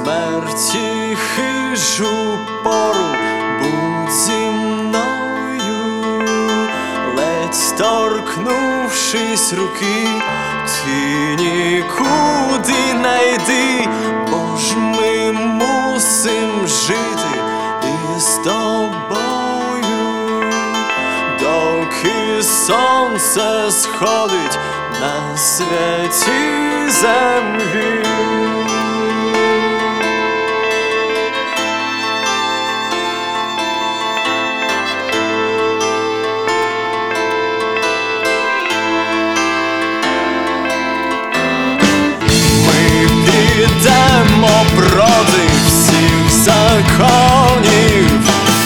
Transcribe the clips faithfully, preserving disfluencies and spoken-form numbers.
смерті хижу пору, будь зі мною, ледь торкнувшись руки, ти нікуди не йди, бо ж ми мусим жити із тобою, доки сонце сходить на святій землі. Підемо проти всіх законів,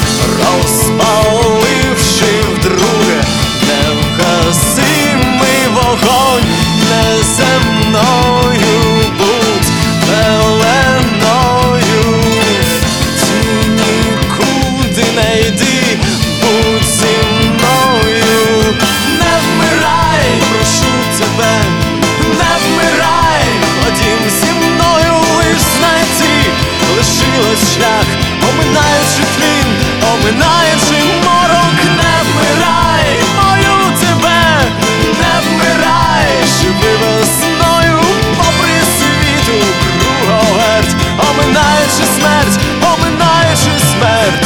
розпаливши вдруге невгасимий вогонь. Неземною будь пеленою, ти нікуди не йди, будь зі мною. Не вмирай, прошу тебе, не вмирай, ходім зі мною, лиш знайти лишилось шлях, оминаючи тлін, оминаючи морок. Не вмирай, молю тебе, не вмирай, живи весною, попри світу круговерть, оминаючи смерть, оминаючи смерть.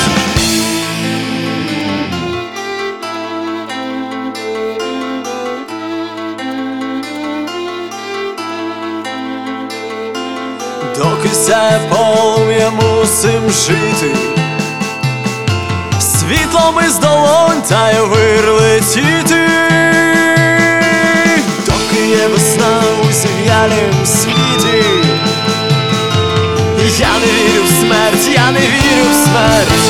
Доки сяє полум'я, мусим жити, світлом із долонь та й вир летіти. Доки є весна у зів'ялім світі, я не вірю в смерть, я не вірю в смерть.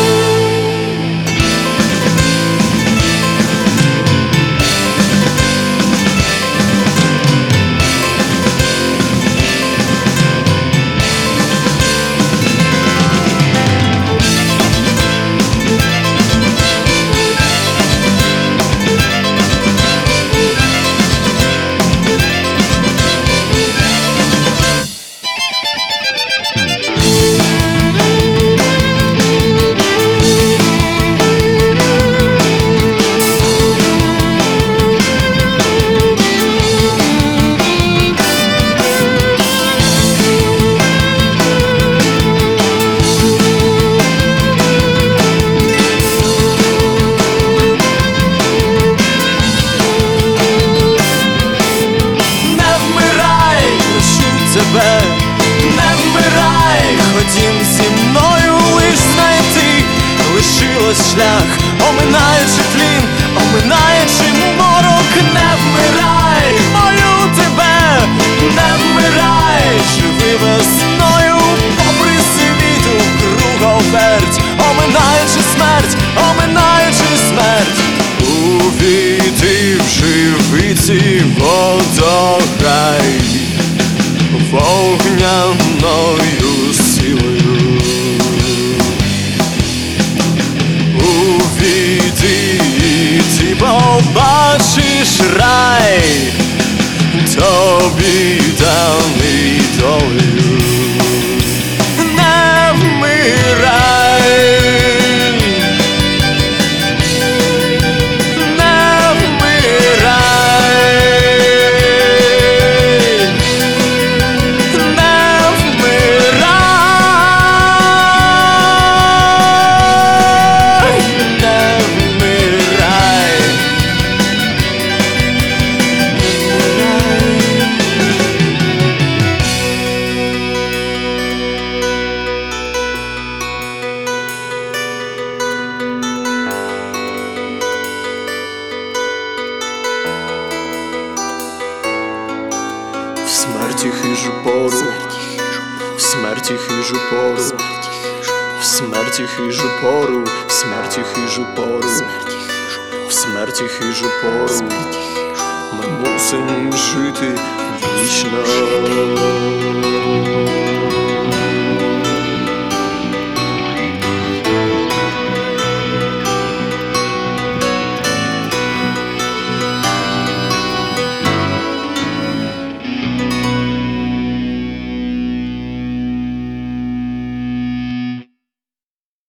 Не вмирай, ходім зі мною, лиш знайти лишилось шлях, оминаючи тлін, оминаючи морок. Не вмирай, молю тебе, не вмирай, живи весною, попри світу круговерть, оминаючи смерть, оминаючи смерть. Увійди в живиці водограй вогняною силою, увійди і ти побачиш рай, тобі даний долею. Не вмирай, не вмирай, в смерті хижу пору, в смерті хижу пору, в смерті хижу пору, в смерті хижу пору, в смерті хижу пору, ми мусим жити вічно.